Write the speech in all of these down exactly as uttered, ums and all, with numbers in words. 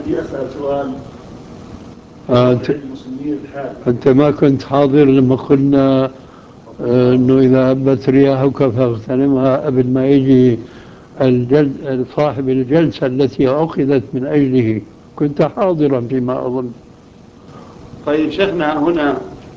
بدي أسأل سؤال. آه أنت, أنت ما كنت حاضر لما قلنا آه أنه إذا هبت رياحك فاغتنمها قبل ما يجي الجل... صاحب الجلسة التي عقدت من أجله؟ كنت حاضرا فيما أظن. طيب شيخنا، هنا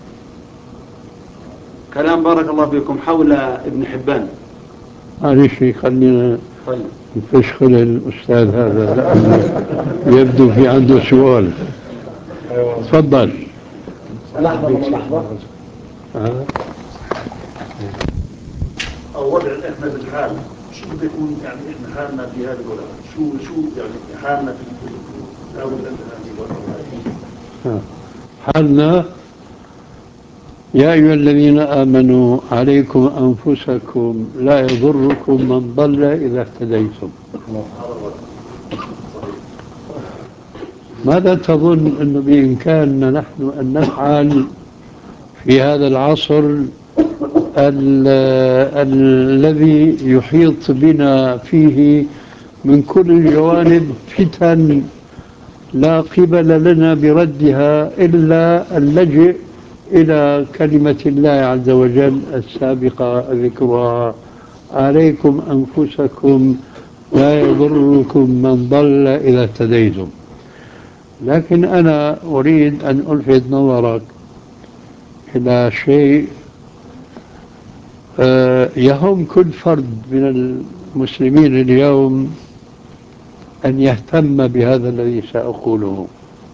كلام بارك الله فيكم حول ابن حبان. معلش خلينا طيب نفشخل الأستاذ هذا لأنه يبدو في عنده سؤال. تفضل. لحظة لحظة. أه؟ أو وضع إحنا بالحال، شو بده يكون يعني إحنا حالنا في هذه الوضع؟ شو شو يعني حالنا في الأول هذه الوضع؟ حالنا يا أيها الذين آمنوا عليكم أنفسكم لا يضركم من ضل إذا اهتديتم. ماذا تظن أنه بإمكاننا نحن أن نفعل في هذا العصر ال الذي يحيط بنا فيه من كل الجوانب فتن لا قبل لنا بردها إلا اللجئ إلى كلمة الله عز وجل السابقة ذكرها: عليكم أنفسكم لا يضركم من ضل إذا اهتديتم. لكن أنا أريد أن ألفت نظرك إلى شيء يهم كل فرد من المسلمين اليوم أن يهتم بهذا الذي سأقوله.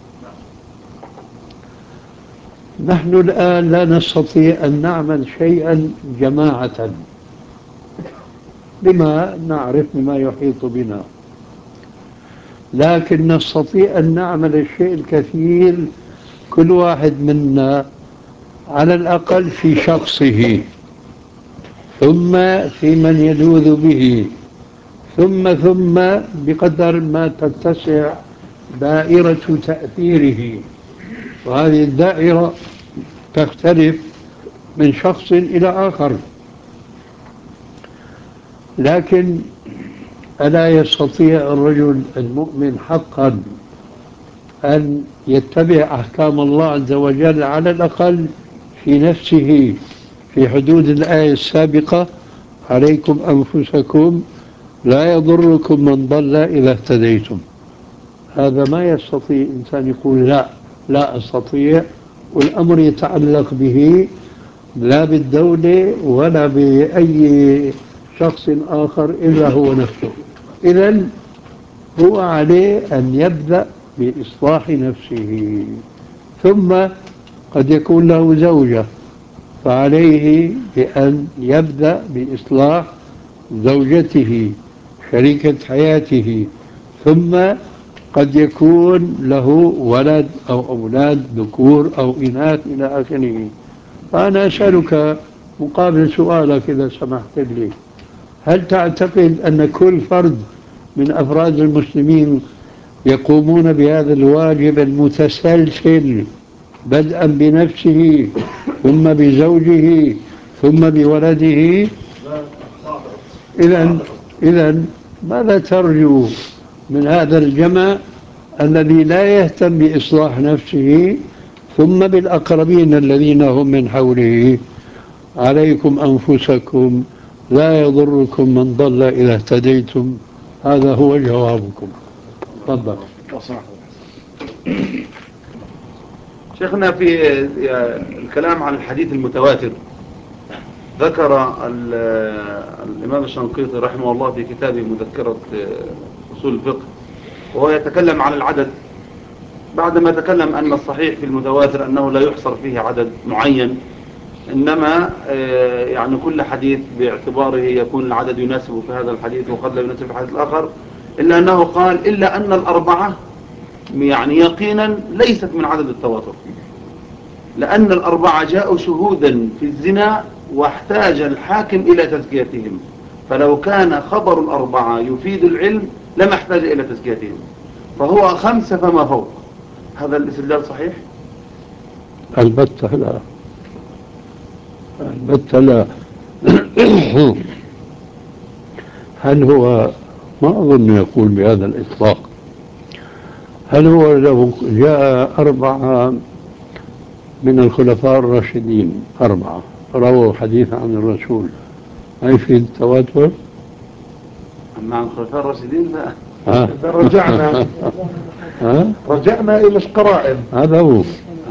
نحن الآن لا نستطيع أن نعمل شيئا جماعة بما نعرف بما يحيط بنا، لكن نستطيع أن نعمل الشيء الكثير كل واحد منا على الأقل في شخصه، ثم في من يلوذ به، ثم ثم بقدر ما تتسع دائرة تأثيره. وهذه الدائرة تختلف من شخص إلى آخر، لكن ألا يستطيع الرجل المؤمن حقا أن يتبع أحكام الله عز وجل على الأقل في نفسه في حدود الآية السابقة: عليكم أنفسكم لا يضركم من ضل إذا اهتديتم؟ هذا ما يستطيع إنسان يقول لا لا أستطيع، والأمر يتعلق به لا بالدولة ولا بأي شخص آخر إلا هو نفسه. إذن هو عليه أن يبدأ بإصلاح نفسه، ثم قد يكون له زوجة فعليه بأن يبدأ بإصلاح زوجته شريكة حياته، ثم قد يكون له ولد أو أولاد ذكور أو إناث إلى آخره. فأنا أسألك مقابل سؤالك إذا سمحت لي: هل تعتقد أن كل فرد من أفراد المسلمين يقومون بهذا الواجب المتسلسل بدءا بنفسه ثم بزوجه ثم بولده؟ إذن إذن ماذا ترجو من هذا الجمع الذي لا يهتم بإصلاح نفسه ثم بالأقربين الذين هم من حوله؟ عليكم أنفسكم لا يضركم من ضل إذا اهتديتم. هذا هو جوابكم. تفضل. شيخنا، في الكلام عن الحديث المتواتر ذكر الإمام الشنقيطي رحمه الله في كتابه مذكرة أصول الفقه، وهو يتكلم عن العدد بعدما تكلم أن الصحيح في المتواتر أنه لا يحصر فيه عدد معين، إنما يعني كل حديث باعتباره يكون العدد يناسب في هذا الحديث وقد لا يناسب في الحديث الآخر، إلا أنه قال إلا أن الأربعة يعني يقينا ليست من عدد التواتر، لأن الأربعة جاءوا شهودا في الزنا واحتاج الحاكم إلى تزكيتهم، فلو كان خبر الأربعة يفيد العلم لما احتاج إلى تزكيتهم، فهو خمسة فما فوق. هذا الاستدلال صحيح؟ البتة لا، البتة لا. هل هو ما أظن يقول بهذا الإطلاق. هل هو لو جاء أربعة من الخلفاء الراشدين، أربعة رووا حديث عن الرسول، ما يفيد التواتر؟ مع الخلفاء الراشدين لا. ها؟ رجعنا ها؟ رجعنا إلى القرائن. هذا هو. آه.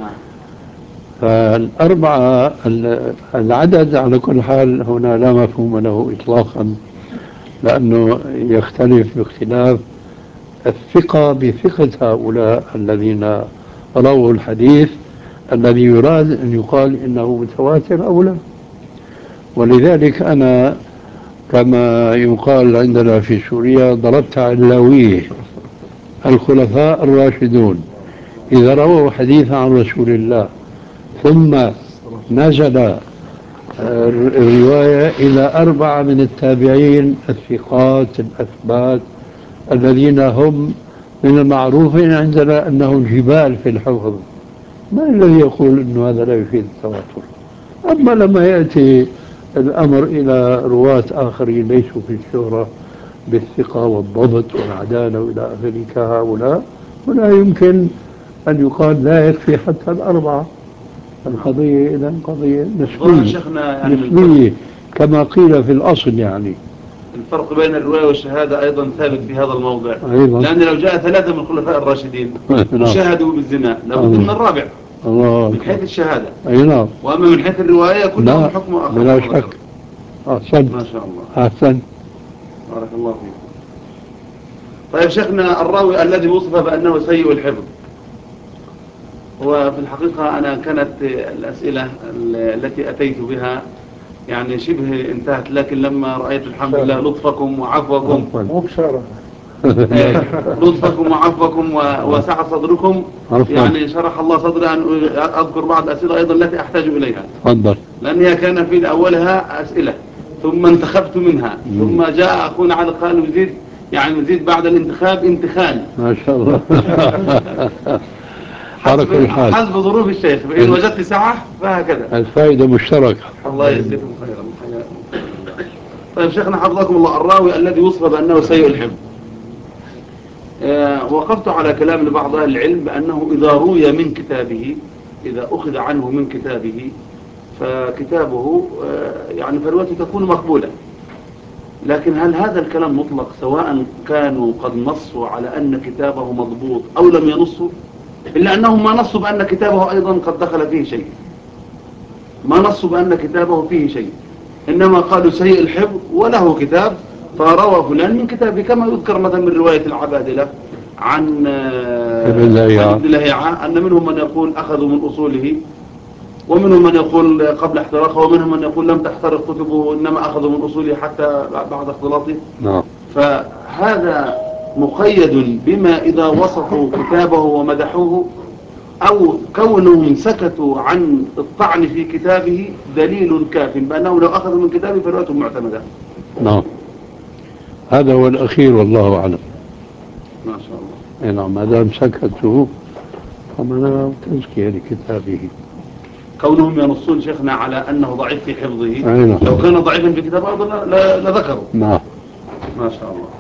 فالأربعة ال- العدد على كل حال هنا لا مفهوم له إطلاقا، لأنه يختلف باختلاف الثقة بثقة هؤلاء الذين رووا الحديث الذي يراد أن يقال إنه متواتر أو لا. ولذلك أنا كما يقال عندنا في سوريا ضربت علويه الخلفاء الراشدون إذا رووا حديث عن رسول الله ثم نزل آه، الرواية إلى أربعة من التابعين الثقات الأثبات الذين هم من المعروف عندنا أنهم جبال في الحفظ، ما الذي يقول أنه هذا لا يفيد التواتر؟ أما لما يأتي الأمر إلى رواة آخرين ليسوا في الشهرة بالثقة والضبط والعدالة وإلى آخره كهؤلاء، ولا يمكن أن يقال لا يكفي حتى الأربعة. القضية إذا قضية ظاهر نسبية، شيخنا يعني من نسبية كما قيل في الأصل يعني. الفرق بين الرواية والشهادة أيضا ثابت في هذا الموضع، أيضا. لأن لو جاء ثلاثة من الخلفاء الراشدين نعم. وشاهدوا بالزنا لابد الله. من الرابع الله من حيث الشهادة. أي نعم. وأما من حيث الرواية لا كلهم حكم آخر بلا كما ذكرت. شك. أحسنت. ما شاء الله. أحسنت. بارك الله فيك. طيب شيخنا، الراوي الذي وصف بأنه سيء الحفظ، هو في الحقيقة أنا كانت الأسئلة التي أتيت بها يعني شبه انتهت، لكن لما رأيت الحمد لله لطفكم وعفوكم مو بشارة. آه، لطفكم وعفوكم و- وسعة صدركم، عفواً. يعني شرح الله صدري أن أذكر بعض الأسئلة أيضا التي أحتاج إليها، تفضل. لأنها كان في أولها أسئلة ثم انتخبت منها، ثم جاء أخونا على قال يزيد يعني يزيد بعد الانتخاب انتخال. ما شاء الله. حسب, بارك الحال. حسب ظروف الشيخ، فإن وجدت سعة فهكذا. الفائدة مشتركة. الله يجزيكم خيرا. طيب شيخنا حفظكم الله، الراوي الذي وصف بأنه سيء الحفظ، آه وقفت على كلام لبعض أهل العلم بأنه إذا روي من كتابه، إذا أخذ عنه من كتابه فكتابه آه يعني فرواته تكون مقبولة. لكن هل هذا الكلام مطلق سواء كانوا قد نصوا على أن كتابه مضبوط أو لم ينصوا؟ إلا أنهم ما نصوا بأن كتابه أيضا قد دخل فيه شيء، ما نصوا بأن كتابه فيه شيء، إنما قالوا سيء الحفظ وله كتاب فروى فلان من كتابه، كما يذكر مثلا من رواية العبادلة عن ابن لهيعة. عن ابن لهيعة أن منهم من يقول أخذوا من أصوله، ومنهم من يقول قبل احتراقه، ومنهم من يقول لم تحترق كتبه إنما أخذوا من أصوله حتى بعد اختلاطه. نعم. فهذا مقيد بما إذا وصفوا كتابه ومدحوه، أو كونهم سكتوا عن الطعن في كتابه دليل كاف بأنه لو أخذوا من كتابه فرواته معتمدة. نعم. هذا هو الأخير والله أعلم. ما شاء الله. أي نعم، ما دام سكتوا فمن تزكية لكتابه. كونهم ينصون شيخنا على أنه ضعيف في حفظه، أي نعم. لو كان ضعيفا في كتابه أيضا ل- ل- لذكروا. نعم. ما شاء الله.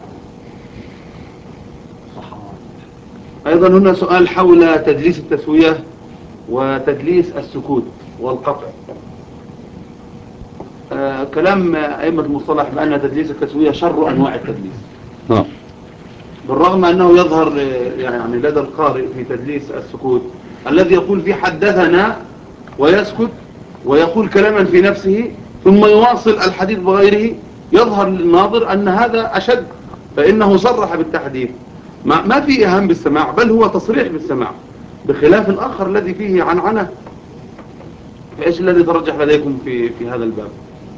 أيضا هنا سؤال حول تدليس التسوية وتدليس السكوت والقطع. آه كلام أئمة المصطلح بأن تدليس التسوية شر أنواع التدليس، نعم. بالرغم أنه يظهر آه، يعني لدى القارئ في تدليس السكوت الذي يقول فيه حدثنا ويسكت ويقول كلاما في نفسه ثم يواصل الحديث بغيره، يظهر للناظر أن هذا أشد، فإنه صرح بالتحديث، ما ما في إيهام بالسماع بل هو تصريح بالسماع، بخلاف الآخر الذي فيه عنعنة. فإيش الذي ترجح لديكم في في هذا الباب؟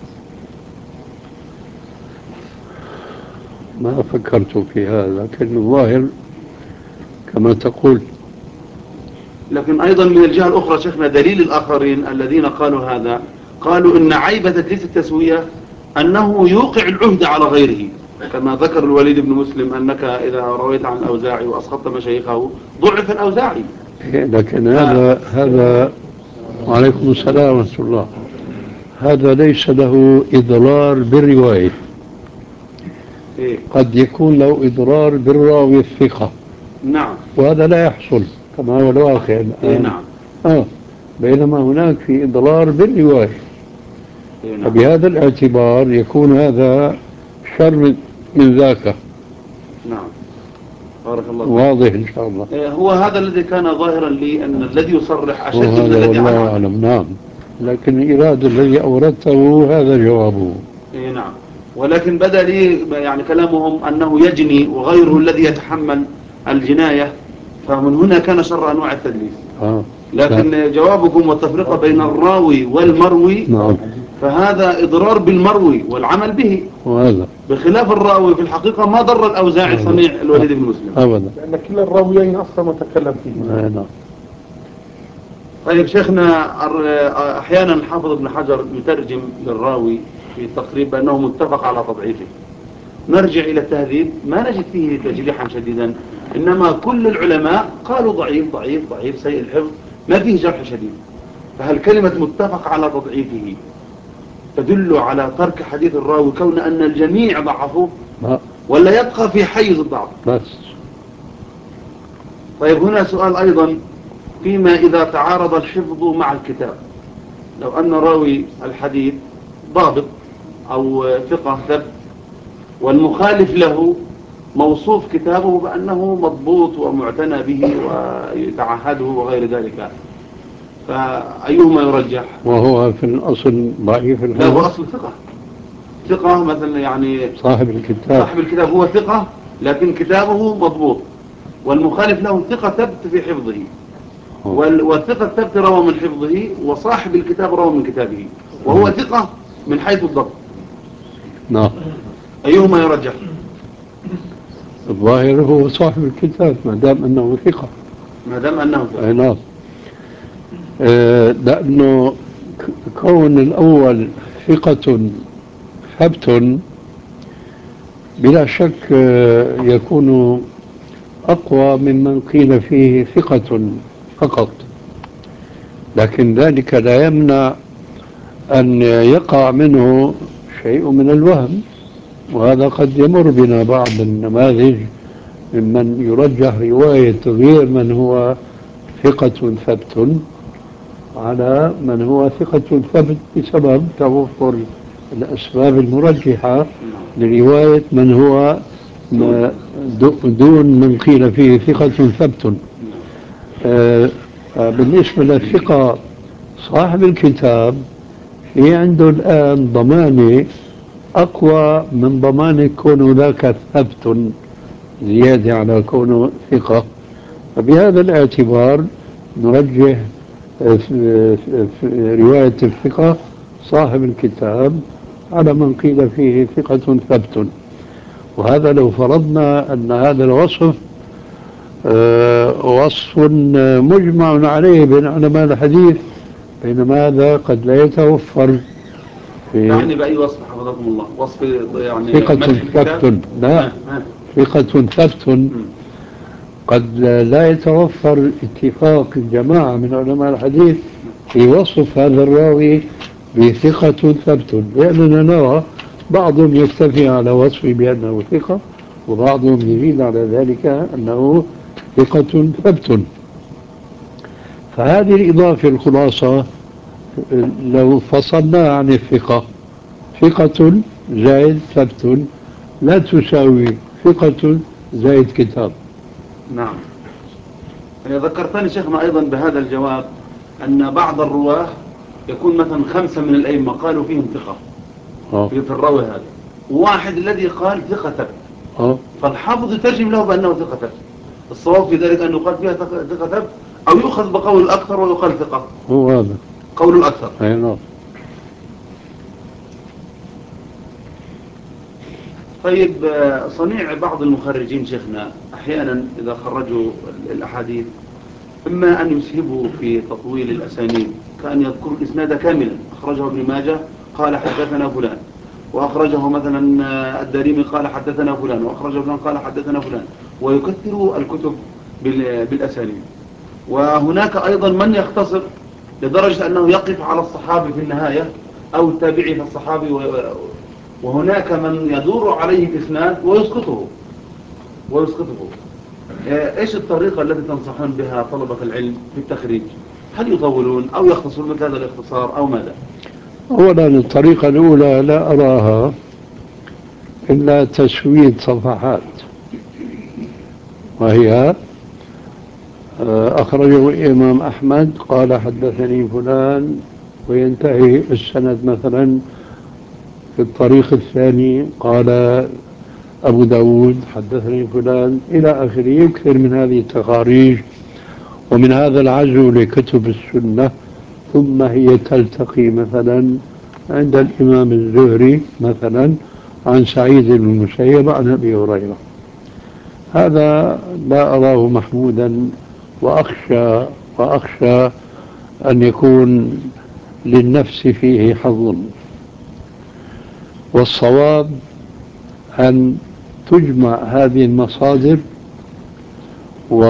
ما فكرت في هذا، لكن الظاهر كما تقول. لكن أيضا من الجهة الأخرى شيخنا دليل الآخرين الذين قالوا هذا، قالوا إن عيب تدليس التسوية أنه يوقع العهد على غيره، كما ذكر الوليد بن مسلم أنك إذا رويت عن الأوزاعي وأسقطت مشايخه ضعف الأوزاعي. لكن هذا هذا وعليكم السلام ورحمة الله، هذا ليس له إضرار بالرواية. إيه؟ قد يكون له إضرار بالراوي الثقة، نعم. وهذا لا يحصل كما هو الواقع إيه الآن. نعم. آه بينما هناك في إضرار بالرواية. إيه نعم. فبهذا الاعتبار يكون هذا شر من من ذاك. نعم. بارك الله فيك. واضح إن شاء الله. إيه هو هذا الذي كان ظاهرا لي أن الذي يصرح أشد من وهذا الذي والله عنه. أعلم. نعم. لكن الإرادة الذي أوردته هذا جوابه. إيه نعم. ولكن بدا لي يعني كلامهم أنه يجني وغيره الذي يتحمل الجناية، فمن هنا كان شر أنواع التدليس. آه. لكن جوابكم والتفرقة بين الراوي والمروي، نعم. فهذا إضرار بالمروي والعمل به، وهذا بخلاف الراوي في الحقيقة ما ضر الأوزاعي هذا. صنيع الوليد بن مسلم أبدا. لأن كلا الراويين أصلا متكلم فيه. آه نعم. طيب شيخنا، أحيانا حافظ ابن حجر يترجم للراوي في التقريب بأنه متفق على تضعيفه، نرجع إلى التهذيب ما نجد فيه تجريحا شديدا، إنما كل العلماء قالوا ضعيف ضعيف ضعيف سيء الحفظ، ما فيه جرح شديد. فهل كلمة متفق على تضعيفه تدل على ترك حديث الراوي كون أن الجميع ضعفوه، ولا يبقى في حيز الضعف بس؟ طيب هنا سؤال أيضا، فيما إذا تعارض الحفظ مع الكتاب، لو أن راوي الحديث ضابط أو ثقة ثبت، والمخالف له موصوف كتابه بأنه مضبوط ومعتنى به ويتعهده وغير ذلك، فأيهما يرجح؟ وهو في الأصل ضعيف الحديث. لا هو أصل ثقة، ثقة مثلا يعني صاحب الكتاب صاحب الكتاب هو ثقة لكن كتابه مضبوط، والمخالف له ثقة ثبت في حفظه، والثقة الثبت روى من حفظه، وصاحب الكتاب روى من كتابه، وهو ثقة من حيث الضبط. نعم. أيهما يرجح؟ الظاهر هو صاحب الكتاب ما دام أنه ثقة. ما دام أنه ثقة. أي نعم. آه لأنه كون الأول ثقة ثبت بلا شك آه يكون أقوى ممن قيل فيه ثقة فقط، لكن ذلك لا يمنع أن يقع منه شيء من الوهم، وهذا قد يمر بنا بعض النماذج ممن يرجح رواية غير من هو ثقة ثبت على من هو ثقة ثبت بسبب توفر الأسباب المرجحة لرواية من هو دون من قيل فيه ثقة ثبت. بالنسبة للثقة صاحب الكتاب في عنده الآن ضمانة أقوى من ضمانة كونه ذاك ثبت زيادة على كونه ثقة. فبهذا الاعتبار نرجح في رواية الثقة صاحب الكتاب على من قيل فيه ثقة ثبت. وهذا لو فرضنا أن هذا الوصف وصف مجمع عليه بين علماء الحديث، بينما هذا قد لا يتوفر في يعني بأي وصف حفظكم الله؟ وصف يعني ثقة ثبت. لا، ثقة ثبت قد لا يتوفر اتفاق الجماعة من علماء الحديث في وصف هذا الراوي بثقة ثبت، لأننا نرى بعضهم يكتفي على وصفه بأنه ثقة، وبعضهم يزيد على ذلك أنه ثقة ثبت. فهذه الإضافة الخلاصة لو فصلناها عن الثقة، ثقة زائد ثبت لا تساوي ثقة زائد كتاب. نعم. ذكرتني شيخنا أيضا بهذا الجواب أن بعض الرواه يكون مثلا خمسة من الأئمة قالوا فيهم ثقة في الراوي هذا، وواحد الذي قال ثقة ثبت، فالحافظ يترجم له بأنه ثقة ثبت. الصواب في ذلك أن يقال فيها ثقة ثبت، أو يؤخذ بقول الأكثر ويقال ثقة. هو هذا قول الأكثر. أي نعم. طيب صنيع بعض المخرجين شيخنا أحيانا إذا خرجوا الأحاديث إما أن يسهبوا في تطويل الأسانيد، كأن يذكر الإسناد كاملا، أخرجه ابن ماجه قال حدثنا فلان، وأخرجه مثلا الدارمي قال حدثنا فلان، وأخرجه فلان قال حدثنا فلان، ويكثروا الكتب بالأسانيد. وهناك أيضا من يختصر لدرجة أنه يقف على الصحابي في النهاية أو التابعي في الصحابي، وهناك من يدور عليه الإسناد ويسقطه ويسقطه آه، إيش الطريقة التي تنصحون بها طلبة العلم في التخريج؟ هل يطولون أو يختصرون مثل هذا الاختصار أو ماذا؟ أولا الطريقة الأولى لا أراها إلا تسوية صفحات، وهي آه، أخرجه الإمام أحمد قال حدثني فلان، وينتهي السند مثلا في الطريق الثاني قال أبو داود حدثني فلان إلى آخره. يكثر من هذه التخاريج ومن هذا العزو لكتب السنة، ثم هي تلتقي مثلا عند الإمام الزهري مثلا عن سعيد بن المسيب عن أبي هريرة. هذا لا أراه محمودا، وأخشى وأخشى أن يكون للنفس فيه حظ. والصواب أن تجمع هذه المصادر و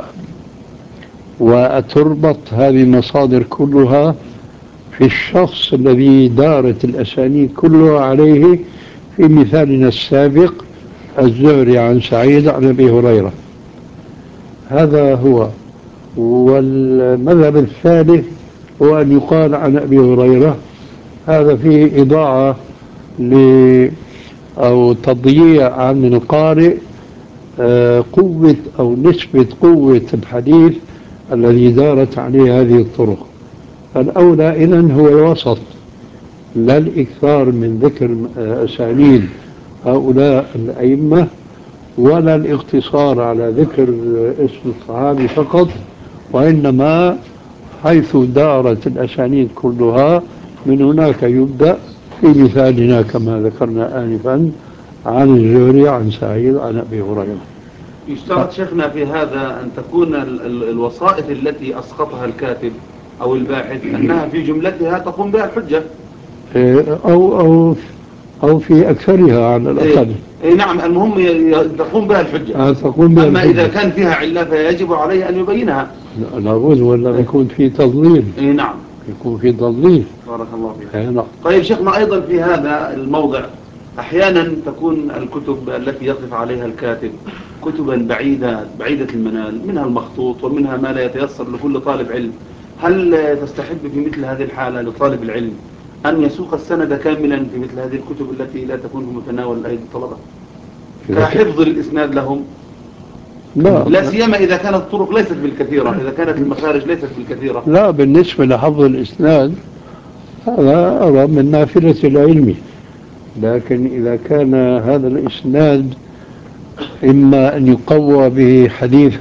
وتربط هذه المصادر كلها في الشخص الذي دارت الأسانيد كلها عليه، في مثالنا السابق الزهري عن سعيد عن أبي هريرة. هذا هو. والمذهب الثالث هو أن يقال عن أبي هريرة. هذا فيه إضاعة ل أو تضييع عن القارئ آه، قوة أو نسبة قوة الحديث الذي دارت عليه هذه الطرق. فالأولى إذن هو الوسط، لا الإكثار من ذكر آه، أسانيد هؤلاء الأئمة، ولا الاقتصار على ذكر آه، اسم الصحابي فقط، وإنما حيث دارت الأسانيد كلها من هناك يبدأ، في مثالنا كما ذكرنا آنفا عن الزهري عن سعيد عن أبي هريرة. يشترط شيخنا في هذا أن تكون ال ال الوسائط التي أسقطها الكاتب أو الباحث أنها في جملتها تقوم بها الحجة. أو أو أو في أكثرها على إيه الأقل. إيه نعم، المهم ي- ي- تقوم بها الحجة. آه، تقوم بها أما إذا الحجة. كان فيها علة فيجب عليه أن يبينها. لا- لابد، ولا يكون في تضليل. إيه نعم. يكون في تضليل. بارك الله فيك. أي نعم. طيب شيخنا، أيضا في هذا الموضع أحيانا تكون الكتب التي يقف عليها الكاتب كتبا بعيدة بعيدة المنال، منها المخطوط ومنها ما لا يتيسر لكل طالب علم. هل تستحب في مثل هذه الحالة لطالب العلم أن يسوق السند كاملا في مثل هذه الكتب التي لا تكون في متناول أيدي الطلبة إذا ك- كحفظ الإسناد لهم؟ لا لا سيما إذا كانت الطرق ليست بالكثيرة، إذا كانت المخارج ليست بالكثيرة. لا، بالنسبة لحفظ الإسناد هذا أرى من نافلة العلم. لكن إذا كان هذا الإسناد إما أن يقوى به حديث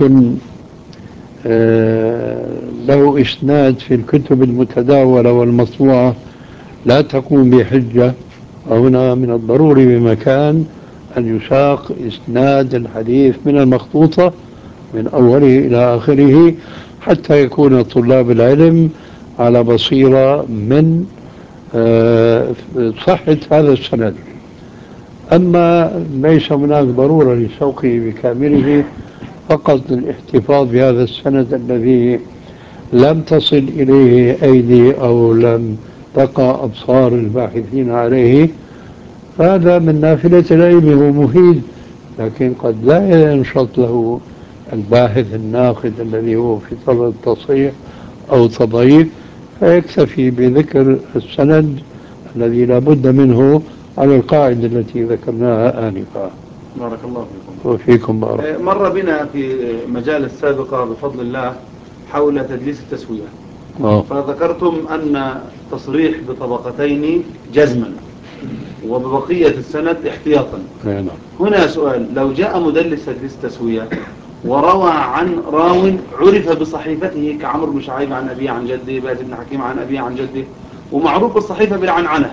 آه، له إسناد في الكتب المتداولة والمطبوعة لا تقوم بحجة، هنا من الضروري بمكان أن يساق إسناد الحديث من المخطوطة من أوله إلى آخره، حتى يكون طلاب العلم على بصيرة من آه، صحة هذا السند. أما ليس هناك ضرورة لسوقه بكامله، فقط للاحتفاظ بهذا السند الذي لم تصل إليه أيدي أو لم تقع أبصار الباحثين عليه. هذا من نافلة العلم ومفيد، لكن قد لا ينشط له الباحث الناقد الذي هو في طلب التصحيح أو تضعيف، فيكتفي بذكر السند الذي لا بد منه على القاعدة التي ذكرناها آنفا. بارك الله فيكم. وفيكم بارك. مر بنا في مجال سابقة بفضل الله حول تدليس التسوية، آه. فذكرتم أن تصريح بطبقتين جزما وببقية السند احتياطا. نعم. هنا سؤال: لو جاء مدلس تدليس التسوية وروى عن راو عرف بصحيفته كعمرو بن شعيب عن أبيه عن جده، باز بن حكيم عن أبيه عن جده، ومعروف بالصحيفة بالعنعنة،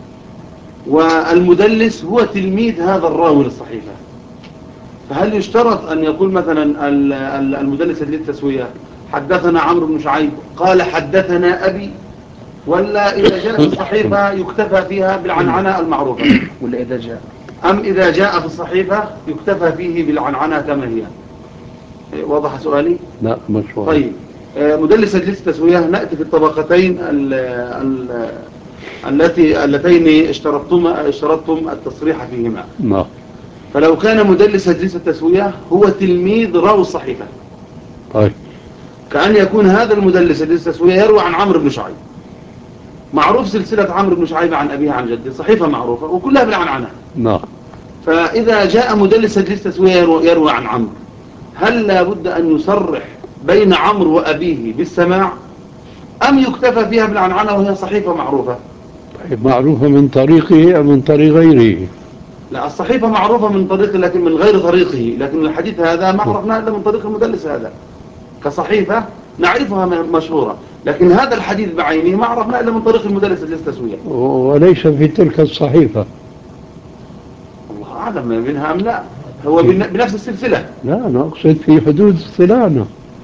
والمدلس هو تلميذ هذا الراوي للصحيفة، فهل يشترط أن يقول مثلا المدلس للتسوية حدثنا عمرو بن شعيب قال حدثنا أبي، ولا إذا جاء في الصحيفة يكتفى فيها بالعنعنة المعروفة؟ ولا إذا جاء أم إذا جاء في الصحيفة يكتفى فيه بالعنعنة كما هي؟ واضح سؤالي؟ لا مش واضح. طيب، مدلس تدليس التسوية نأتي في الطبقتين ال ال التي اللتين اشترطتم اشترطتم التصريح فيهما. نعم. فلو كان مدلس تدليس التسوية هو تلميذ راوي الصحيفة، طيب. كأن يكون هذا المدلس تدليس التسوية يروي عن عمرو بن شعيب، معروف سلسلة عمرو بن شعيب عن أبيه عن جده، صحيفة معروفة وكلها بالعنعنة. نعم. فإذا جاء مدلس تدليس تسوية يروي, يروي عن عمرو، هل لابد أن يصرح بين عمرو وأبيه بالسماع، أم يكتفى فيها بالعنعنة وهي صحيفة معروفة؟ طيب، معروفة من طريقه أم من طريق غيره؟ لا، الصحيفة معروفة من طريقه لكن من غير طريقه، لكن الحديث هذا ما عرفناه إلا من طريق المدلس هذا. كصحيفة نعرفها مشهورة، لكن هذا الحديث بعينه ما عرفناه إلا من طريق المدلس التسوية. وليس في تلك الصحيفة. الله أعلم منها أم لا، هو بنفس السلسلة. لا، أنا أقصد في حدود اطلاعنا،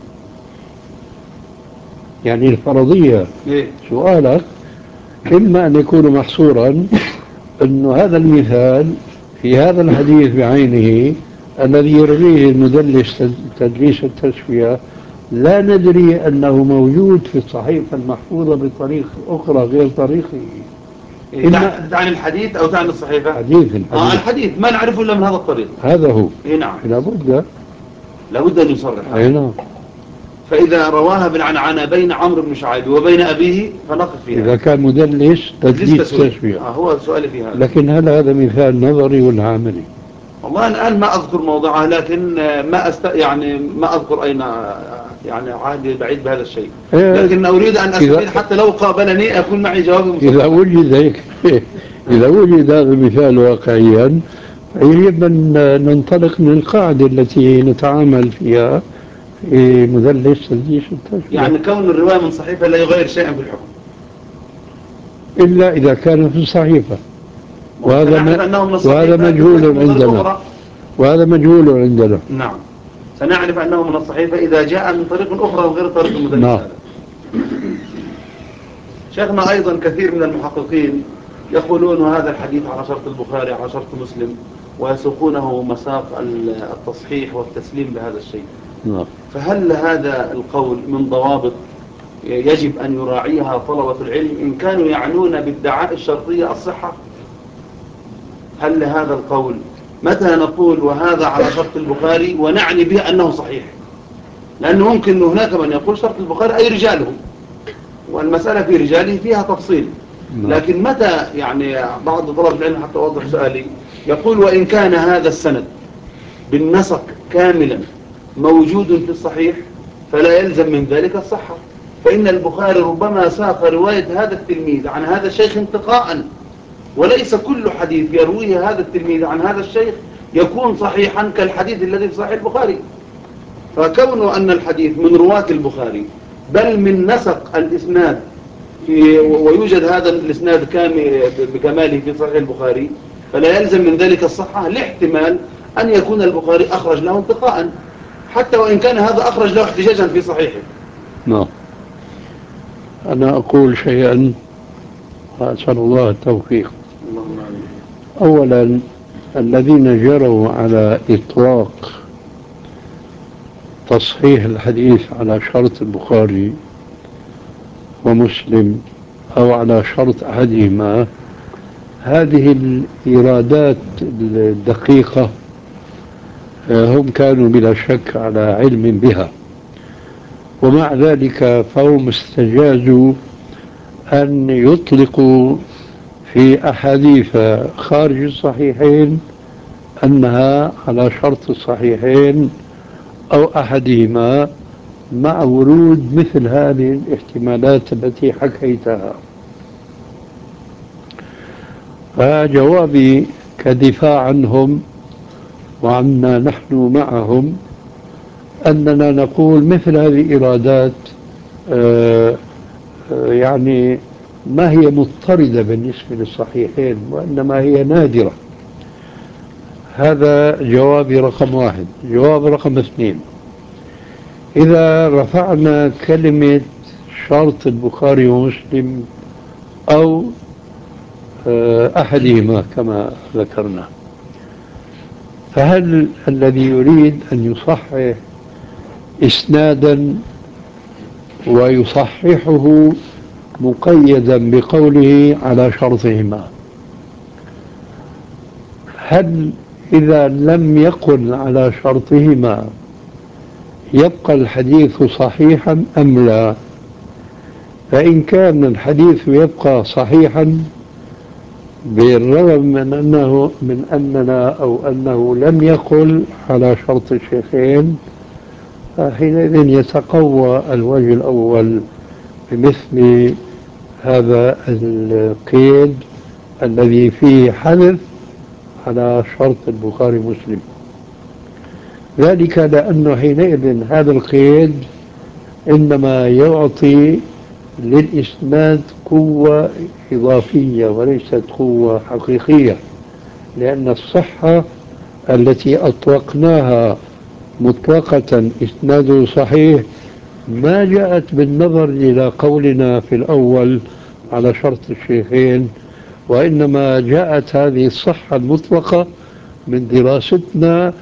يعني الفرضية. إيه؟ سؤالك إما أن يكون محصورا أن هذا المثال في هذا الحديث بعينه الذي يرويه المدلس تدليس التسوية لا ندري أنه موجود في الصحيفة المحفوظة بطريق أخرى غير طريقه. إيه، إما تعني الحديث أو تعني الصحيفة؟ حديث الحديث آه الحديث ما نعرفه إلا من هذا الطريق. هذا هو. إيه نعم، لابد لابد أن يصرح. أي نعم. فإذا رواها بالعنعنة بين عمرو بن شعيب وبين أبيه فنقف فيها. إذا كان مدلس تدليس تسوية. آه هو سؤالي في هذا. لكن هل هذا مثال نظري ولا عملي؟ والله الآن ما أذكر موضعه، لكن ما أست... يعني ما أذكر أين يعني عهدي بعيد بهذا الشيء، لكن أريد أن أستفيد حتى لو قابلني أكون معي جواب مصدق. إذا وجد إذا وجد هذا المثال واقعيا يجب أن ننطلق من القاعدة التي نتعامل فيها في مدلس تدليس التسوية. يعني كون الرواية من صحيفة لا يغير شيئا في الحكم إلا إذا كان في الصحيفة، وهذا م... وهذا مجهول عندنا، وهذا مجهول عندنا. نعم، سنعرف أنه من الصحيفة إذا جاء من طريق أخرى وغير طريق المدلس. نعم. شيخنا أيضا كثير من المحققين يقولون هذا الحديث على شرط البخاري على شرط مسلم، ويسوقونه مساق التصحيح والتسليم بهذا الشيء. نعم. فهل هذا القول من ضوابط يجب أن يراعيها طلبة العلم إن كانوا يعنون بالدعاء الشرطية الصحة؟ هل هذا القول متى نقول وهذا على شرط البخاري ونعني به أنه صحيح؟ لأنه ممكن هناك من يقول شرط البخاري أي رجاله، والمسألة في رجاله فيها تفصيل. لكن متى يعني بعض طلبة العلم حتى أوضح سؤالي يقول وإن كان هذا السند بالنسق كاملا موجود في الصحيح فلا يلزم من ذلك الصحة، فإن البخاري ربما ساق رواية هذا التلميذ عن هذا الشيخ انتقاء، وليس كل حديث يرويه هذا التلميذ عن هذا الشيخ يكون صحيحا كالحديث الذي في صحيح البخاري. فكون أن الحديث من رواة البخاري بل من نسق الإسناد في ويوجد هذا الإسناد كامل بكماله في صحيح البخاري فلا يلزم من ذلك الصحة، لاحتمال أن يكون البخاري أخرج له انتقاء حتى وإن كان هذا أخرج له احتجاجا في صحيحه. نعم. أنا أقول شيئا وأسأل الله التوفيق. أولا، الذين جروا على إطلاق تصحيح الحديث على شرط البخاري ومسلم أو على شرط أحدهما، هذه الإيرادات الدقيقة هم كانوا بلا شك على علم بها، ومع ذلك فهم استجازوا أن يطلقوا في أحاديث خارج الصحيحين أنها على شرط الصحيحين أو أحدهما، مع ورود مثل هذه الاحتمالات التي حكيتها. فجوابي كدفاع عنهم وعنا نحن معهم أننا نقول مثل هذه الإرادات آه آه يعني ما هي مضطردة بالنسبة للصحيحين، وإنما هي نادرة. هذا جوابي رقم واحد. جواب رقم اثنين، إذا رفعنا كلمة شرط البخاري ومسلم أو أحدهما كما ذكرنا، فهل الذي يريد أن يصحح إسنادا ويصححه مقيدا بقوله على شرطهما، هل إذا لم يقل على شرطهما يبقى الحديث صحيحا أم لا؟ فإن كان الحديث يبقى صحيحا بالرغم من أنه من أننا أو أنه لم يقل على شرط الشيخين، فحينئذ يتقوى الوجه الأول بمثل هذا القيد الذي فيه حذف على شرط البخاري ومسلم، ذلك لأنه حينئذ هذا القيد إنما يعطي للإسناد قوة إضافية وليست قوة حقيقية، لأن الصحة التي أطلقناها مطلقة إسناده صحيح ما جاءت بالنظر إلى قولنا في الأول على شرط الشيخين، وإنما جاءت هذه الصحة المطلقة من دراستنا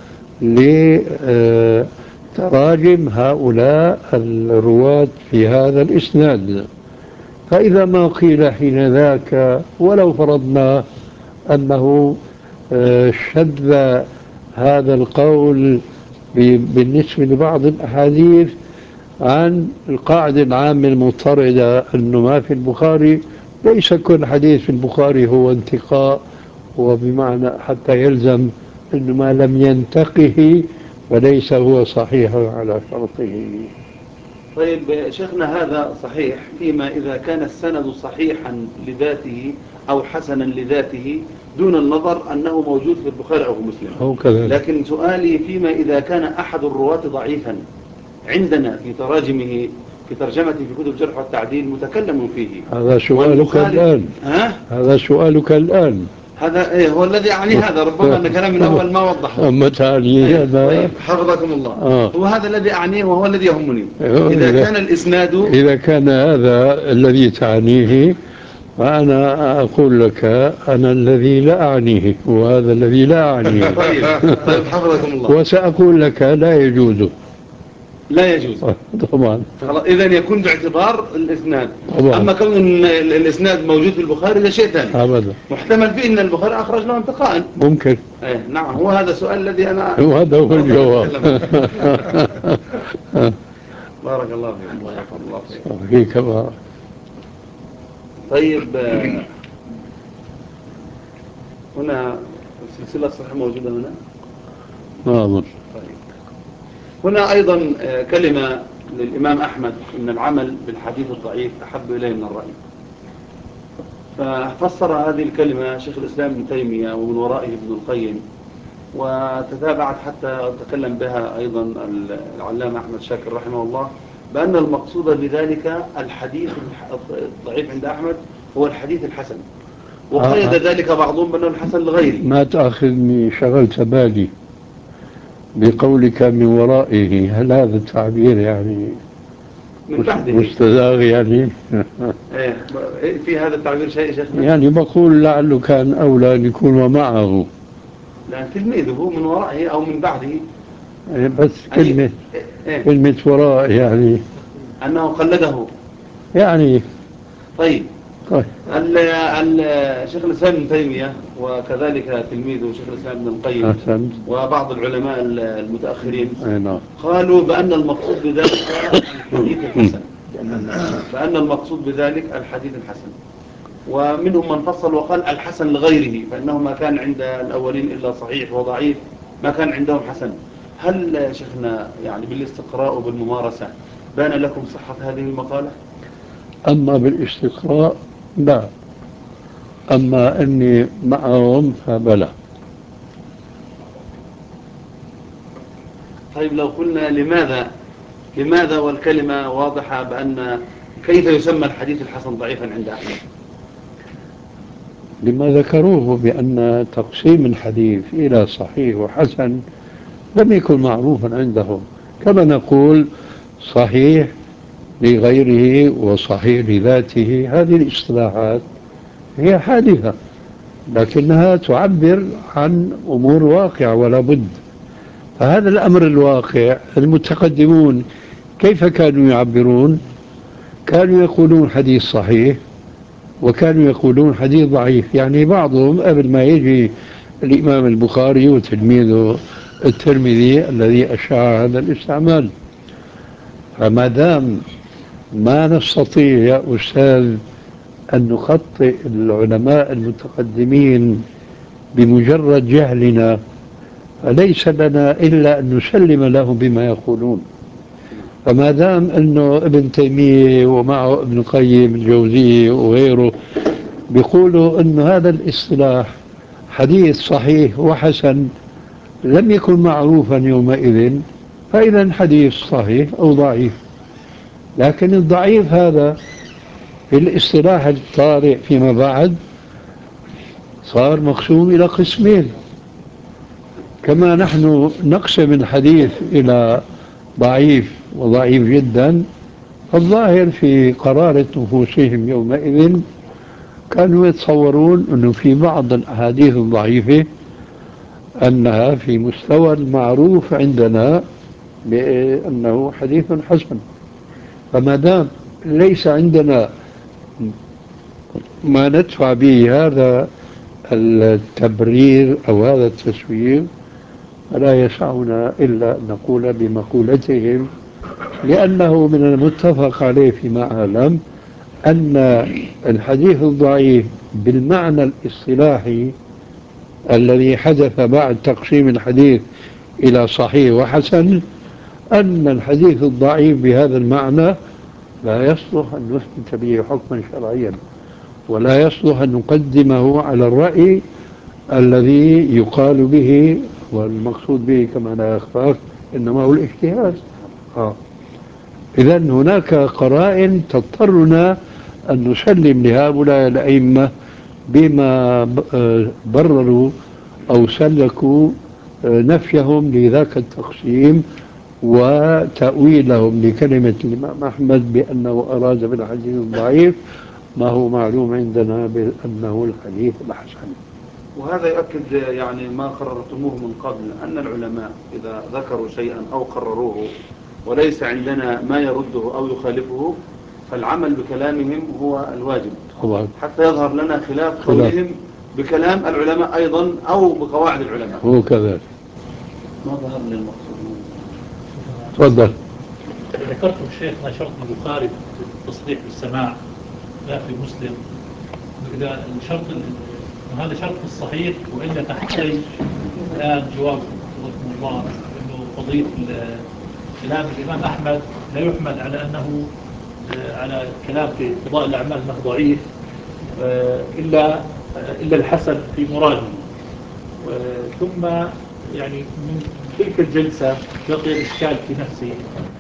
لتراجم هؤلاء الرواة في هذا الإسناد. فإذا ما قيل حين ذاك ولو فرضنا أنه شذ هذا القول بالنسبة لبعض الأحاديث عن القاعدة العامة المضطردة أنه ما في البخاري، ليس كل حديث في البخاري هو انتقاء، وبمعنى حتى يلزم أنه ما لم ينتقه فليس هو صحيح على شرطه. طيب شيخنا، هذا صحيح فيما إذا كان السند صحيحا لذاته أو حسنا لذاته دون النظر أنه موجود في البخاري أو في مسلم. أو كذلك. لكن سؤالي فيما إذا كان أحد الرواة ضعيفا عندنا في تراجمه في ترجمته في كتب الجرح والتعديل متكلم فيه، هذا سؤالك الآن. ها؟ هذا سؤالك الآن. هذا إيه هو الذي يعني هذا ربما أن كلام من أول ما وضحه. أما تعني أيه. هذا. طيب حفظكم الله. آه. هو هذا الذي أعنيه وهو الذي يهمني. إذا, إذا كان الإسناد إذا كان هذا الذي تعنيه فأنا أقول لك أنا الذي لا أعنيه وهذا الذي لا أعنيه. طيب طيب حفظكم الله. وسأقول لك لا يجوز. لا يجوز طبعا. إذا يكون باعتبار الإسناد. طبعا. أما كون الإسناد موجود في البخاري ده شيء ثاني. أبدا. محتمل فيه أن البخاري أخرج له انتقاء. ممكن. إيه نعم، هو هذا السؤال الذي أنا وهذا هو الجواب. بارك الله فيك. بارك الله فيك. فيك بارك. طيب هنا السلسلة الصحيحة موجودة هنا. نعم. طيب. هنا أيضا كلمة للإمام أحمد إن العمل بالحديث الضعيف أحب إليه من الرأي، ففسر هذه الكلمة شيخ الإسلام ابن تيمية ومن ورائه ابن القيم، وتتابعت حتى تكلم بها أيضا العلامة أحمد شاكر رحمه الله بأن المقصود بذلك الحديث الضعيف عند أحمد هو الحديث الحسن، وقيد ذلك بعضهم بأنه الحسن لغيره. ما تأخذني شغلت بالي بقولك من ورائه، هل هذا التعبير يعني من بعده مستداغ يعني؟ ايه في هذا التعبير شيء شيخنا؟ يعني بقول لعله كان أولى أن يكون معه، لا تلميذه من ورائه أو من بعده. بس كلمة إيه؟ كلمة وراء يعني أنه قلده يعني. طيب طيب. الشيخ الإسلام ابن تيمية وكذلك تلميذه شيخ الإسلام ابن القيم أحسنت. وبعض العلماء المتأخرين نعم. قالوا بأن المقصود بذلك الحديث الحسن، بأن المقصود بذلك الحديث الحسن، ومنهم من فصل وقال الحسن لغيره، فإنه ما كان عند الأولين إلا صحيح وضعيف، ما كان عندهم حسن. هل شيخنا يعني بالاستقراء وبالممارسة بان لكم صحة هذه المقالة؟ أما بالاستقراء لا، أما أني معهم فبلا. طيب لو قلنا لماذا لماذا والكلمة واضحة بأن كيف يسمى الحديث الحسن ضعيفا عند أحمد؟ لما ذكروه بأن تقسيم الحديث إلى صحيح وحسن لم يكن معروفا عندهم، كما نقول صحيح لغيره وصحيح لذاته. هذه الاصطلاحات هي حادثة لكنها تعبر عن أمور واقعة ولا بد. فهذا الأمر الواقع المتقدمون كيف كانوا يعبرون؟ كانوا يقولون حديث صحيح وكانوا يقولون حديث ضعيف، يعني بعضهم قبل ما يجي الإمام البخاري وتلميذه الترمذي الذي أشاع هذا الاستعمال. فما دام ما نستطيع يا أستاذ أن نخطئ العلماء المتقدمين بمجرد جهلنا، فليس لنا إلا أن نسلم لهم بما يقولون. فما دام أنه ابن تيمية ومعه ابن القيم الجوزية وغيره بيقولوا أن هذا الاصطلاح حديث صحيح وحسن لم يكن معروفا يومئذ، فإذا حديث صحيح أو ضعيف. لكن الضعيف هذا في الاصطلاح الطارئ فيما بعد صار مقسوم إلى قسمين، كما نحن نقسم الحديث إلى ضعيف وضعيف جدا. فالظاهر في قرارة نفوسهم يومئذ كانوا يتصورون أنه في بعض الأحاديث الضعيفة أنها في مستوى المعروف عندنا بأنه حديث حسن. فما دام ليس عندنا ما ندفع به هذا التبرير أو هذا التسوير، فلا يسعنا إلا أن نقول بمقولتهم، لأنه من المتفق عليه فيما أعلم أن الحديث الضعيف بالمعنى الاصطلاحي الذي حدث بعد تقسيم الحديث إلى صحيح وحسن، أن الحديث الضعيف بهذا المعنى لا يصلح أن نثبت به حكما شرعيا، ولا يصلح أن نقدمه على الرأي الذي يقال به، والمقصود به كما لا يخفاك إنما هو الاجتهاد. آه. إذا هناك قرائن تضطرنا أن نسلم لهؤلاء الأئمة بما برروا أو سلكوا نفيهم لذاك التقسيم وتأويلهم لكلمة الإمام أحمد بأنه أراد بالحديث الضعيف ما هو معلوم عندنا بأنه الحديث الحسن. وهذا يؤكد يعني ما قررتموه من قبل، أن العلماء إذا ذكروا شيئا أو قرروه وليس عندنا ما يرده أو يخالفه، فالعمل بكلامهم هو الواجب طبعا. حتى يظهر لنا خلاف قولهم بكلام العلماء أيضا أو بقواعد العلماء. هو كذلك. ما ظهر للمقصود. تفضل. ذكرتم شيخنا شرط البخاري في التصريح بالسماع لا في مسلم. إذا الشرط هذا شرط في الصحيح، وإلا تحتاج الآن جواب رحمه الله أنه قضية كلام الإمام أحمد لا يحمل على أنه على كلام في قضاء الأعمال أنه ضعيف إلا إلا الحسن في مراده. ثم يعني من تلك الجلسة بقي الإشكال في نفسي.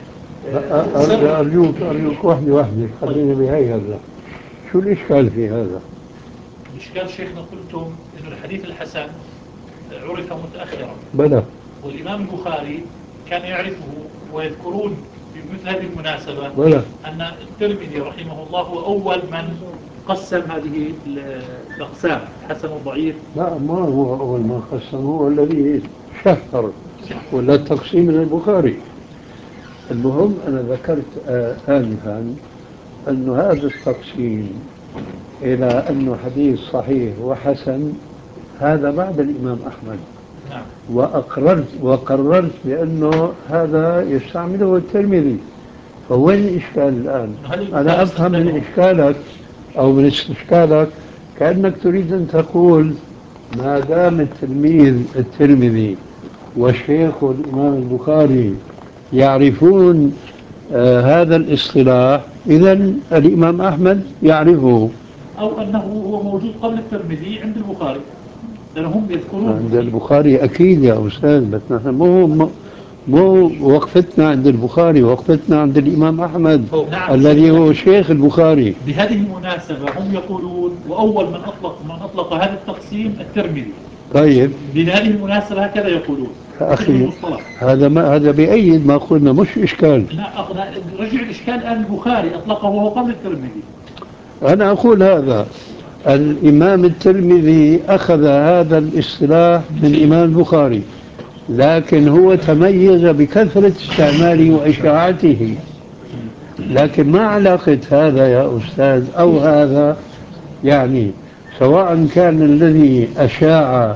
أرجوك أرجوك واحدة واحدة خلينا بهي هذا. شو الإشكال في هذا؟ الإشكال شيخنا قلتم إنه الحديث الحسن عرف متأخرا بلى، والإمام البخاري كان يعرفه، ويذكرون في مثل هذه المناسبة بلى. أن الترمذي رحمه الله هو أول من قسم هذه الأقسام حسن وضعيف. لا، ما هو أول ما قسم، هو الذي شهر ولا تقسيم من البخاري. المهم أنا ذكرت آنفا أن هذا التقسيم إلى أنه حديث صحيح وحسن هذا بعد الإمام أحمد. نعم. وأقررت وقررت بأنه هذا يستعمله الترمذي. فوين الإشكال الآن؟ أنا أفهم من إشكالك أو من استشكالك كأنك تريد أن تقول ما دام التلميذ الترمذي والشيخ الإمام البخاري يعرفون آه هذا الاصطلاح، إذا الإمام أحمد يعرفه، أو أنه هو موجود قبل الترمذي عند البخاري، لأنهم يذكرون عند البخاري أكيد يا أستاذ، بس نحن مو مو وقفتنا عند البخاري، وقفتنا عند الإمام أحمد. نعم. الذي هو شيخ البخاري. بهذه المناسبة هم يقولون وأول من أطلق من أطلق هذا التقسيم الترمذي. طيب بهذه المناسبة هكذا يقولون. أخي هذا ما هذا بأيد ما قلنا، مش إشكال. لا، رجع الإشكال الآن البخاري أطلقه وهو قبل الترمذي. أنا أقول هذا الإمام الترمذي أخذ هذا الاصطلاح من الإمام البخاري، لكن هو تميز بكثرة استعماله وإشاعته. لكن ما علاقة هذا يا أستاذ أو هذا، يعني سواء كان الذي أشاع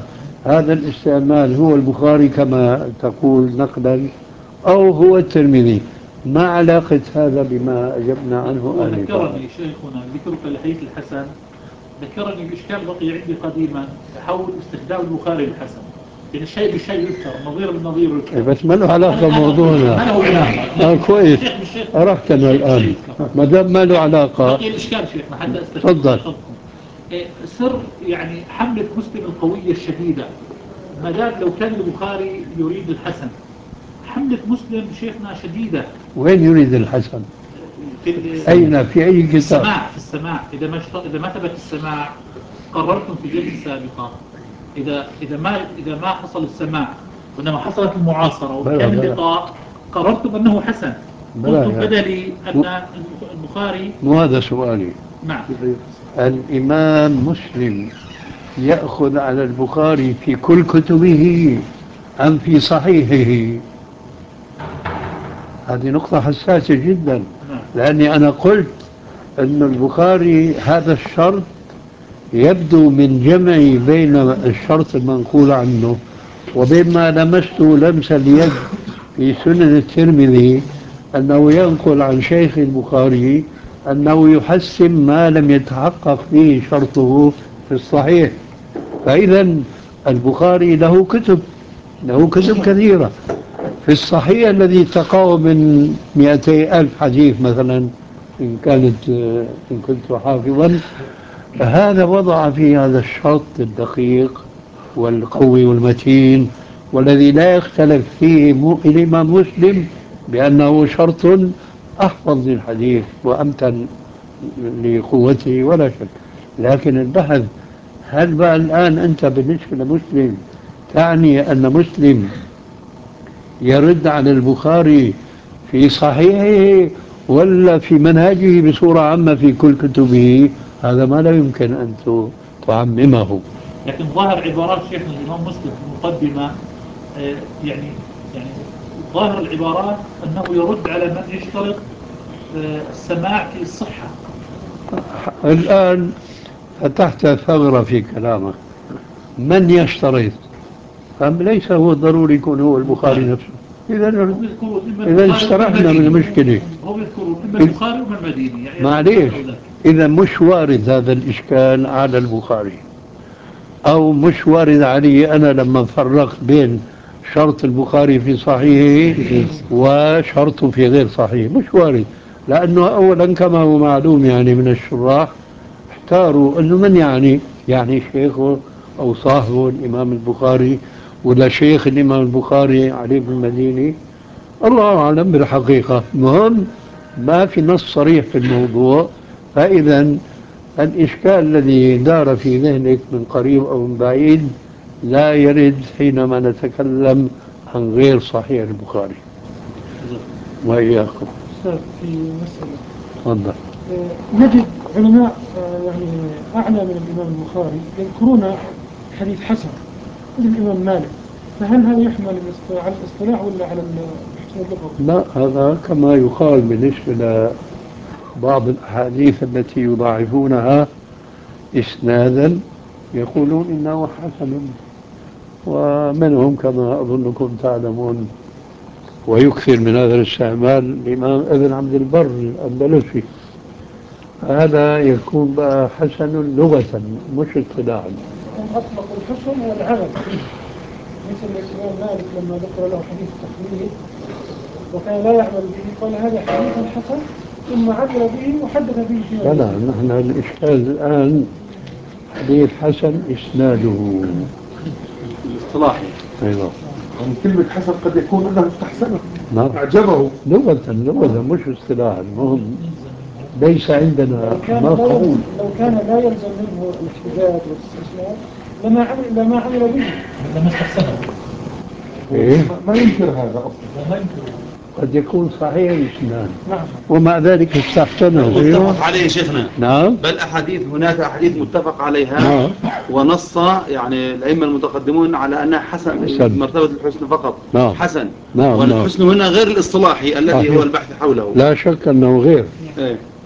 هذا الاستعمال هو البخاري كما تقول نقلا أو هو الترمذي؟ ما علاقة هذا بما أجبنا عنه آنفا؟ وذكرني شيخنا ذكرك لحديث الحسن، ذكرني بإشكال بقي عندي قديما حول استخدام البخاري الحسن، يعني الشيء بالشيء يذكر، النظير بالنظير يذكر. بس ما له علاقة بموضوعنا. ما له علاقة. آه كويس، الشيخ بالشيخ عرفتنا الآن. ما دام ما له علاقة. بقي الإشكال شيخنا حتى استفيد. تفضل. إيه، سر يعني حملة مسلم القوية الشديدة، ما دام لو كان البخاري يريد الحسن، حملة مسلم شيخنا شديدة. وين يريد الحسن؟ في أين في أي كتاب؟ السماع، في السماع إذا ما اشت... إذا ما ثبت السماع قررتم في جلسة سابقة، إذا إذا ما إذا ما حصل السماع وإنما حصلت المعاصرة وكان اللقاء قررتم أنه حسن، قلتم بدلي أن البخاري. مو هذا سؤالي. نعم. الإمام مسلم يأخذ على البخاري في كل كتبه أم في صحيحه؟ هذه نقطة حساسة جدا، لأني أنا قلت أن البخاري هذا الشرط يبدو من جمعي بين الشرط المنقول عنه وبين ما لمسته لمس اليد في سنن الترمذي، أنه ينقل عن شيخ البخاري أنه يحسن ما لم يتحقق فيه شرطه في الصحيح. فإذا البخاري له كتب له كتب كثيرة في الصحيح الذي تقع من مئتي ألف حديث مثلا، إن كانت إن كنت حافظا. فهذا وضع في هذا الشرط الدقيق والقوي والمتين والذي لا يختلف فيه الإمام مسلم بأنه شرط أحفظ للحديث وأمتن لقوته ولا شك. لكن البحث، هل بقى الآن أنت بالنسبة لمسلم تعني أن مسلم يرد على البخاري في صحيحه ولا في منهجه بصورة عامة في كل كتبه؟ هذا ما لا يمكن أن تعممه. لكن ظاهر عبارات شيخنا الإمام مسلم في المقدمة يعني يعني ظاهر العبارات أنه يرد على من يشترط السماع في الصحة. الآن فتحت ثغرة في كلامك، من يشترط؟ أم ليس هو ضروري يكون هو البخاري نفسه؟ إذا إذا استرحنا من المشكلة. هم يذكرون إما البخاري وما المديني يعني. معليش، إذا مش وارد هذا الإشكال على البخاري، أو مش وارد علي أنا لما فرقت بين شرط البخاري في صحيحه وشرطه في غير صحيح، مش وارد. لأنه أولا كما هو معلوم يعني من الشراح اختاروا أنه من يعني يعني شيخه أو صاحبه الإمام البخاري ولا شيخ الإمام البخاري علي بن المديني، الله أعلم بالحقيقة. المهم ما في نص صريح في الموضوع. فإذا الإشكال الذي دار في ذهنك من قريب أو من بعيد لا يرد حينما نتكلم عن غير صحيح البخاري. وإياكم. في مسألة تفضل. نجد علماء يعني أعلى من الإمام البخاري يذكرون حديث حسن مثل الإمام مالك، فهل هذا يحمل على الاصطلاح ولا على الحسن اللغوي؟ لا، هذا كما يقال بالنسبة لبعض الأحاديث التي يضاعفونها إسنادا يقولون إنه حسن، ومنهم كما أظنكم تعلمون ويكثر من هذا الاستعمال الإمام ابن عبد البر الأندلسي. هذا يكون بقى حسن لغة مش اصطلاحا. هم أطلقوا الحسن والعمل، مثل الإمام مالك لما ذكر له حديث التخليل وكان لا يعمل به قال هذا حديث حسن، ثم عمل به وحدث به في لا لا، نحن الإشكال الآن حديث حسن إسناده الاصطلاحي. أيضا يعني كلمة حسن قد يكون أنه استحسنه نعم أعجبه لغة لغة مش اصطلاحا. المهم ليس عندنا لو كان مفهوم. لو كان لا يلزم منه الاحتجاج والاستسلام لما عمل لما عمل به لما استحسنه. إيه؟ ما ينكر هذا أصلا. ما ينكر. قد يكون صحيح الإسناد نعم. ومع ذلك استحسنه. متفق عليه شيخنا. نعم. بل أحاديث هناك أحاديث متفق عليها. نعم. ونص يعني الأئمة المتقدمون على أنها حسن، حسن. مرتبة الحسن فقط. نعم. حسن. نعم. والحسن هنا غير الاصطلاحي الذي صحيح. هو البحث حوله. لا شك أنه غير. إيه؟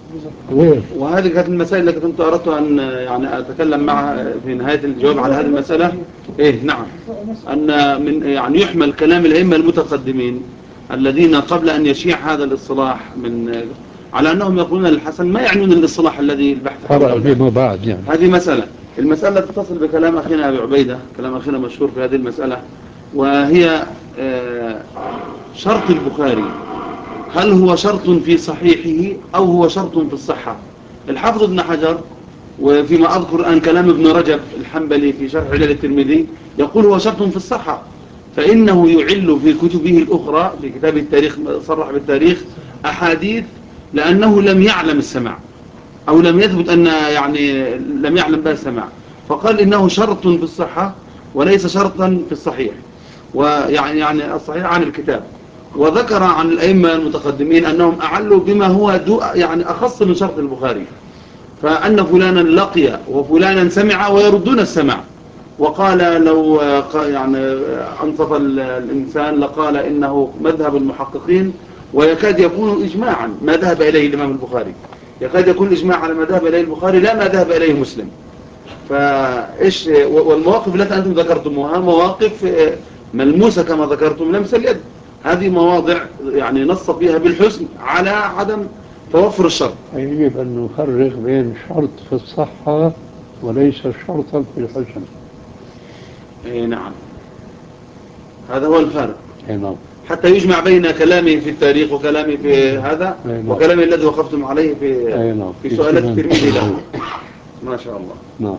غير. وهذه كانت المسائل التي كنت أردت أن يعني أتكلم معها في نهاية الجواب على هذه المسألة. إيه نعم، أن من يعني يحمل كلام الأئمة المتقدمين الذين قبل أن يشيع هذا الاصطلاح من على أنهم يقولون الحسن ما يعنون الاصطلاح الذي البحث فرع حوله. فيما بعد يعني. هذه مسألة. المسألة تتصل بكلام أخينا أبي عبيدة، كلام أخينا مشهور في هذه المسألة، وهي آه، شرط البخاري هل هو شرط في صحيحه أو هو شرط في الصحة؟ الحافظ ابن حجر وفيما أذكر أن كلام ابن رجب الحنبلي في شرح علل الترمذي يقول هو شرط في الصحة، فإنه يعل في كتبه الأخرى في كتاب التاريخ صرح بالتاريخ أحاديث لأنه لم يعلم السماع أو لم يثبت أن يعني لم يعلم بها السماع، فقال إنه شرط في الصحة وليس شرطا في الصحيح، ويعني يعني الصحيح عن الكتاب. وذكر عن الأئمة المتقدمين أنهم أعلوا بما هو دو يعني أخص من شرط البخاري، فأن فلانا لقي وفلانا سمع ويردون السماع، وقال لو يعني أنصف الإنسان لقال إنه مذهب المحققين ويكاد يكون إجماعا ما ذهب إليه الإمام البخاري، يكاد يكون إجماع على ما ذهب إليه البخاري لا ما ذهب إليه مسلم. فإيش والمواقف التي أنتم ذكرتموها مواقف ملموسة كما ذكرتم لمس اليد، هذه مواضع يعني نص فيها بالحسن على عدم توفر الشرط. يجب أن نفرق بين شرط في الصحة وليس شرطا في الحسن. اي نعم، هذا هو الفارق. أي نعم. حتى يجمع بين كلامي في التاريخ وكلامي في هذا نعم. وكلامي الذي وقفتم عليه في نعم. في في سؤالات سنن الترمذي له. الترمذي. ما شاء الله. نعم.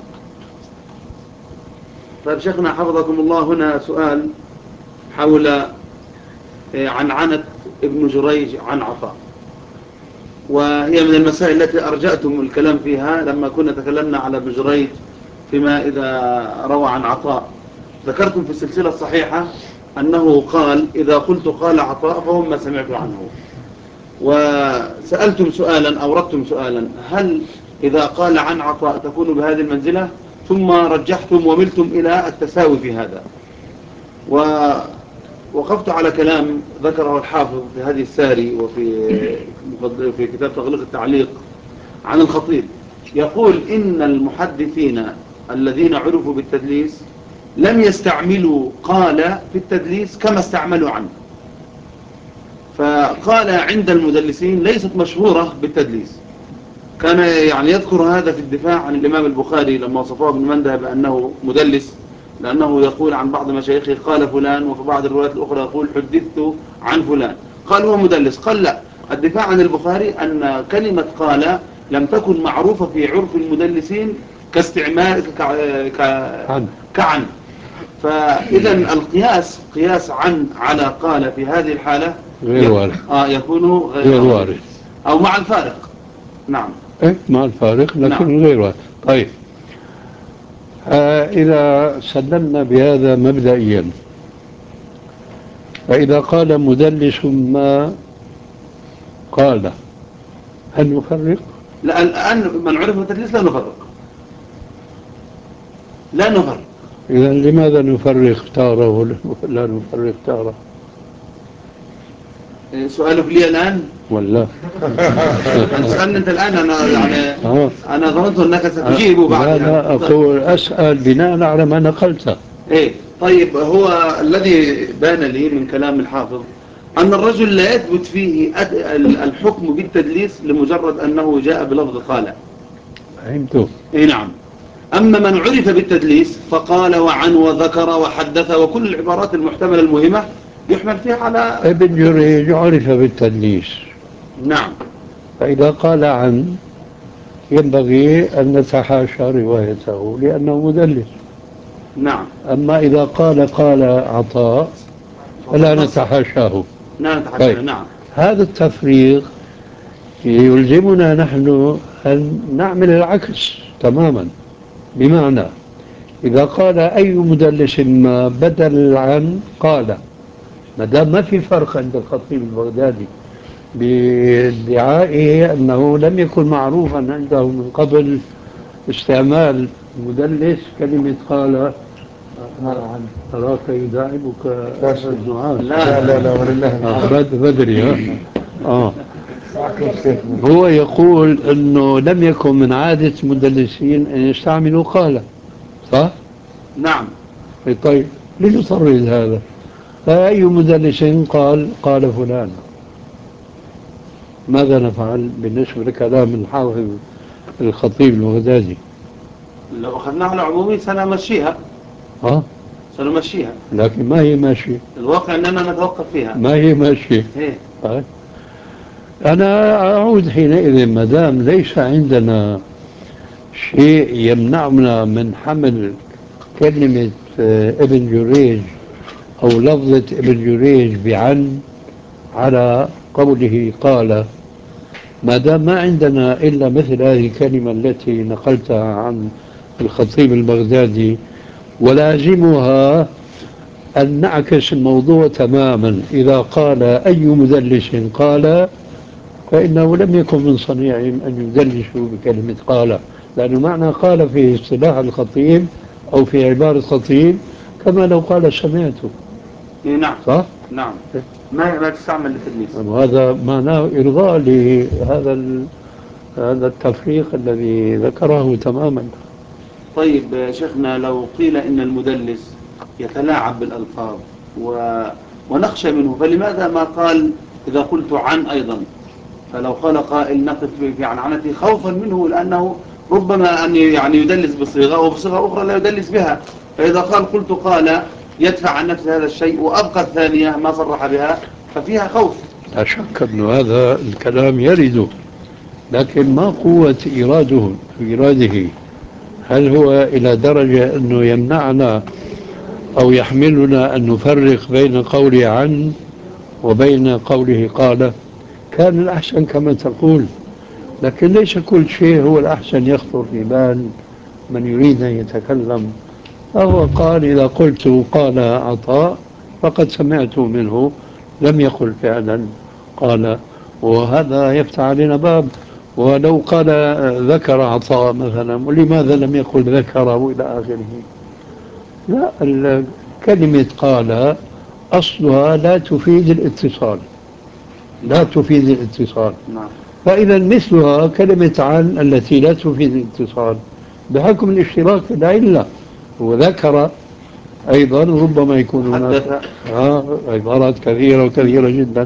طيب شيخنا حفظكم الله، هنا سؤال حول عنعنة ابن جريج عن عطاء، وهي من المسائل التي أرجأتم الكلام فيها لما كنا تكلمنا على ابن جريج فيما إذا روى عن عطاء. ذكرتم في السلسلة الصحيحة أنه قال إذا قلت قال عطاء فهم ما سمعت عنه، وسألتم سؤالا أوردتم سؤالا هل إذا قال عن عطاء تكون بهذه المنزلة، ثم رجحتم وملتم إلى التساوي في هذا. ووقفت على كلام ذكره الحافظ في هذه الساري وفي في كتاب تغليق التعليق عن الخطيب، يقول إن المحدثين الذين عرفوا بالتدليس لم يستعملوا قال في التدليس كما استعملوا عنه، فقال عند المدلسين ليست مشهورة بالتدليس. كان يعني يذكر هذا في الدفاع عن الإمام البخاري لما وصفه ابن منده بأنه مدلس، لأنه يقول عن بعض مشايخه قال فلان، وفي بعض الروايات الأخرى يقول حدثت عن فلان، قال هو مدلس. قال لا، الدفاع عن البخاري أن كلمة قال لم تكن معروفة في عرف المدلسين كاستعمال ك... كعن، فإذا القياس قياس عن على قال في هذه الحالة غير وارد. آه يكون غير, غير وارد أو مع الفارق. نعم. إيه مع الفارق لكن نعم. غير وارد. طيب آه إذا سلمنا بهذا مبدئيا، فإذا قال مدلس ما قال هل نفرق؟ لا، الآن من عرف التدليس لا نفرق، لا نفرق. إذا لماذا نفرق تارة ولا نفرق تارة؟ سؤالك لي الآن ولا أن تسألني أنت الآن؟ أنا يعني آه. أنا ظننت أنك ستجيب بعد. لا لا أقول أسأل بناء على ما نقلته. إيه طيب، هو الذي بان لي من كلام الحافظ أن الرجل لا يثبت فيه الحكم بالتدليس لمجرد أنه جاء بلفظ قال. فهمته. إيه نعم. أما من عرف بالتدليس فقال وعن وذكر وحدث وكل العبارات المحتملة المهمة يحمل فيها على ابن جريج عرف بالتدليس. نعم. فإذا قال عن ينبغي أن نتحاشى روايته لأنه مدلس. نعم. أما إذا قال قال عطاء فلا نتحاشاه. لا نتحاشاه. طيب. نعم. هذا التفريق يلزمنا نحن أن نعمل العكس تماما، بمعنى إذا قال أي مدلس ما بدل عن قال، ما دام ما في فرق عند الخطيب البغدادي بادعائه أنه لم يكن معروفا عنده من قبل استعمال مدلس كلمة قال أراك يداعبك النعاس. لا لا لا ولله آه بدري ها آه هو يقول أنه لم يكن من عادة المدلسين أن يستعملوا قال، صح؟ نعم. طيب لنطرد هذا، فأي مدلس قال قال فلان، ماذا نفعل بالنسبة لكلام الحافظ الخطيب البغدادي؟ لو أخذناها على عمومي سنمشيها. ها؟ سنمشيها، لكن ما هي ماشية. الواقع أننا نتوقف فيها. ما هي ماشية. إيه؟ طيب. أنا أعود حينئذ ما دام ليس عندنا شيء يمنعنا من حمل كلمة آه، ابن جريج أو لفظة ابن جريج بعن على قوله قال، ما دام ما عندنا إلا مثل هذه الكلمة التي نقلتها عن الخطيب البغدادي، ولازمها أن نعكس الموضوع تماما. إذا قال أي مدلس قال، فإنه لم يكن من صنيعهم أن يدلسوا بكلمة قال، لأنه معنى قال في اصطلاح الخطيب أو في عبارة الخطيب كما لو قال سمعته. إيه نعم. صح؟ نعم. ما ما تستعمل للتدليس. وهذا معناه إرضاء لهذا ال... هذا التفريق الذي ذكره تماما. طيب شيخنا، لو قيل إن المدلس يتلاعب بالألفاظ و... ونخشى منه، فلماذا ما قال إذا قلت عن أيضا؟ فلو قال قائل نقف في عنعنته خوفا منه، لأنه ربما أن يعني يدلس بصيغة وبصيغة أخرى لا يدلس بها. فإذا قال قلت قال يدفع عن نفس هذا الشيء، وأبقى الثانية ما صرح بها ففيها خوف. لا شك أن هذا الكلام يرد، لكن ما قوة إيراده إيراده؟ هل هو إلى درجة أنه يمنعنا أو يحملنا أن نفرق بين قوله عن وبين قوله قال؟ كان الأحسن كما تقول، لكن ليس كل شيء هو الأحسن يخطر في بال من يريد أن يتكلم. فهو قال إذا قلت قال عطاء فقد سمعت منه، لم يقل فعلا قال، وهذا يفتح علينا باب. ولو قال ذكر عطاء مثلا، ولماذا لم يقل ذكره إلى آخره؟ لا، كلمة قال أصلها لا تفيد الاتصال، لا تفيد الاتصال. نعم. فإذا مثلها كلمة عن التي لا تفيد الاتصال بحكم الاشتراك في العلة. وذكر أيضا ربما يكون هناك حدث. آه عبارات كثيرة وكثيرة جدا.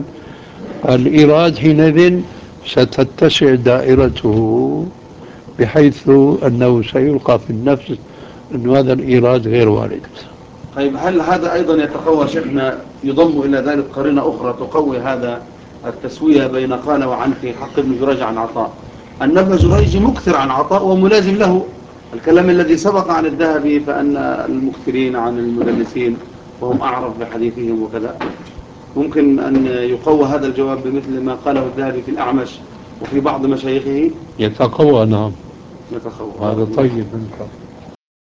الإيراد حينئذ ستتسع دائرته بحيث أنه سيلقى في النفس أن هذا الإيراد غير وارد. طيب هل هذا أيضا يتقوى شيخنا، يضم إلى ذلك قرينة أخرى تقوي هذا التسوية بين قال وعن في حق ابن جريج عن عطاء، أن ابن جريج مكثر عن عطاء وملازم له الكلام الذي سبق عن الذهبي، فأن المكثرين عن المدلسين وهم أعرف بحديثهم وكذا. ممكن أن يقوى هذا الجواب بمثل ما قاله الذهبي في الأعمش وفي بعض مشايخه. يتقوى، نعم. يتقوى. هذا طيب منك.